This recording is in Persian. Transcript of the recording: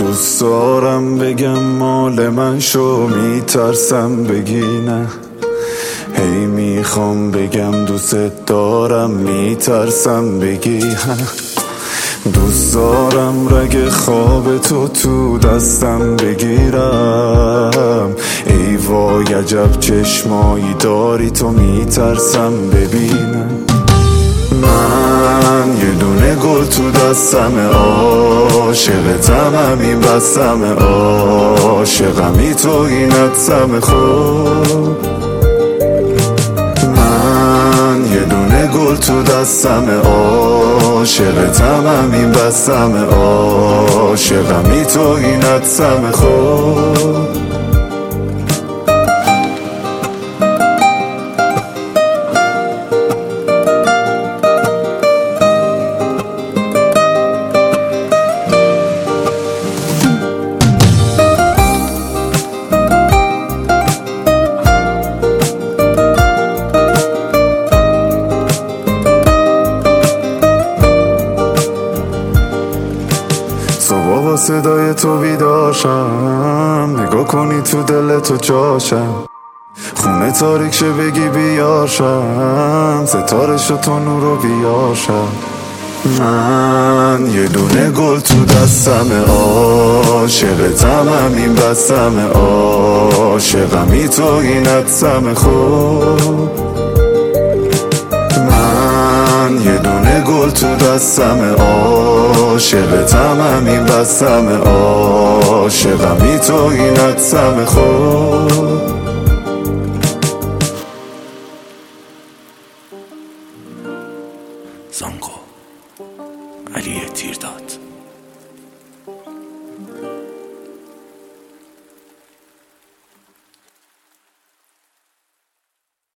دوست دارم بگم مال من شو، میترسم بگی نه. هی میخوام بگم دوست دارم، میترسم بگی ها. دوست دارم رگ خواب تو دستم بگیرم. ای وای عجب چشمایی داری تو، میترسم ببینم. من یه دونه گل تو دستم، عاشقتم همین بستم، عاشقمی تو اینت سم خود. من یه دونه گل تو دستم، عاشقتم همین بستم، عاشقمی تو اینت سم خود. صبح با صدای تو بیدارشم، نگاه کنی تو دل تو جاشم. خونه تاریک شه بگی بیاشم، ستاره شو تو نورو بیاشم. من یه دونه گل تو دستم، عاشقتم همین بستم، عاشقمی تو اینت سم خود. من یه دونه گل تو دستم، عاشقتم همین بستم، عاشقمی تو اینت سم خود. زانگو علی تیرداد.